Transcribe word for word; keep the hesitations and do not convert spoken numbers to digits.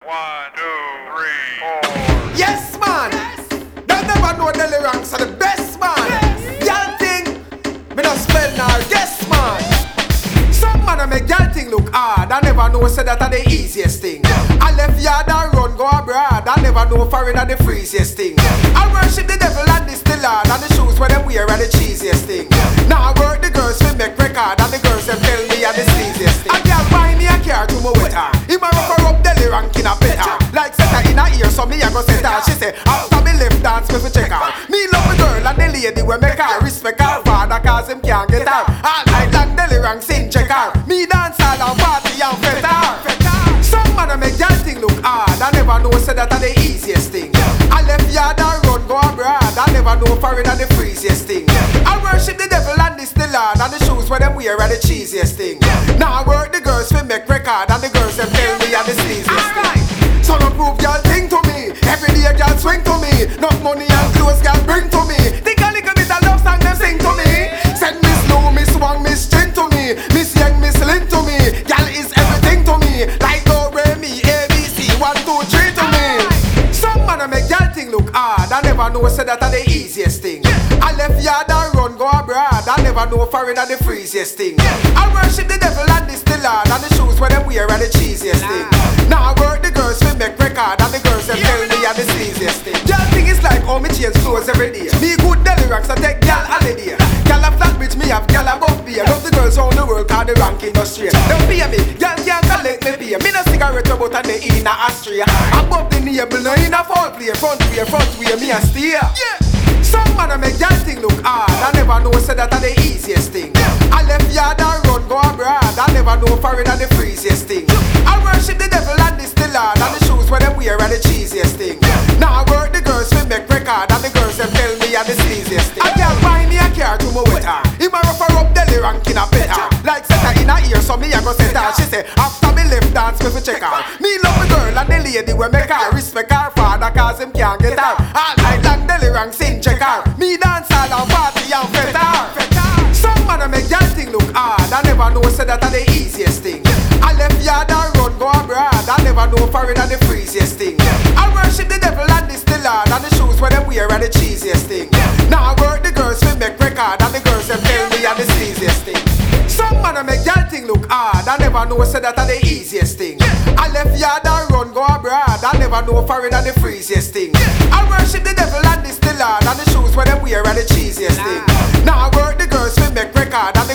One, two, three, four. Yes, man. Yes. They never know Delly Ranks are the best, man. Yes. Y'all think me not spell now? Yes, man. Some man a make y'all think look hard. I never know say that are the easiest thing. I left yard and run go abroad. I never know foreign are the freeziest thing. I worship the devil and the still hard. And the shoes where them wear are the cheesiest thing. Now I work the girls we make record. And the girls them tell me are the sleaziest thing. I can't buy me a car to my wetter. Him a rough her up Delly Rank in a better. Like set her in her ear so me a go set her. She say after me left dance me fi check her. Me love the girl and the lady we make her. Respect her father cause him can't get her. All night long Delly Rank sing check her. Me dance all and party and fet her. Some man a make y'all thing look hard. I never know say that are the easiest thing. I left yard and run go abroad. I never know foreign are the freeziest thing. I worship the devil and the still hard. And the shoes where them wear are the cheesiest thing. Now I work the girls we make record. And the girls them tell me are the sleaziest thing. So no prove y'all thing to me. Every day y'all swing to me. Not money and clothes y'all bring to me. Think a little bit of love song them sing to me. Send Miss Lou, Miss Wang, Miss Chin to me. Miss Young, Miss Lin to me. Y'all is everything to me. Like do re mi A B C one two three to me. Some man a make y'all thing look hard. I never know say that are the easiest thing. I left yard and run go abroad. I never know foreign are the freeziest thing. I worship the devil and the still hard. And the shoes where them wear are the cheesiest thing. Now I work the girls we make record. And the girls them tell me are the sleaziest thing. Y'all think it's like how me change clothes every day. Me good Delly Ranks I take y'all holiday. Y'all a flat bitch me have y'all above beer. Love the girls round the world cause the rank industry. Don't pay me, y'all can't collect me pay. Me no cigarette about and they in a ashtray. Above the navel, no in a fall play. Front way, front way, me a steer. Yeah. Some man a make y'all thing look hard. I never know say that are the easiest thing. I left yard and run go abroad. I never know foreign are the freeziest thing. I worship the devil and the still hard. And the shoes where them wear are the cheesiest thing. Now I work the girls we make record. And the girls them tell me are the sleaziest thing. I can't buy me a car to my wetter. Him a rough her up Delly Rank in a better. Like set her in her ear so me a go set her. She say after me left dance me fi check her. Me love the girl and the lady we make her. Respect her father cause him can't get her. All night long Delly Rank sing check her. Me dance all and party and fet her. Some man a make y'all thing look hard. I never know say that are the easiest thing. I left yard and run go abroad. I never know foreign are the freeziest thing. I worship the devil and the still hard. And the shoes where them wear are the cheesiest thing. Now I work the girls we make record. And the girls them tell me are the sleaziest thing. Some man a make y'all thing look hard. I never know say that are the easiest thing. I left yard and run go abroad. I never know foreign are the freeziest thing. I worship the devil and the still hard. And the shoes where them wear are the cheesiest thing. Now I work the girls we make record. And